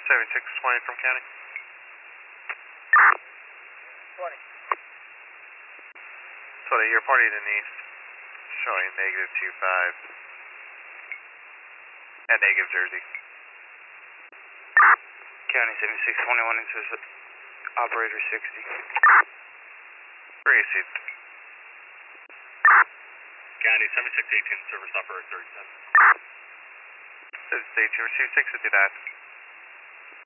7620 from county. 20. 20, your party to the east, showing negative 25 at negative Jersey. County 7621 into operator 60. Received. County 7618, service operator 37. This is station receive 6 50 that.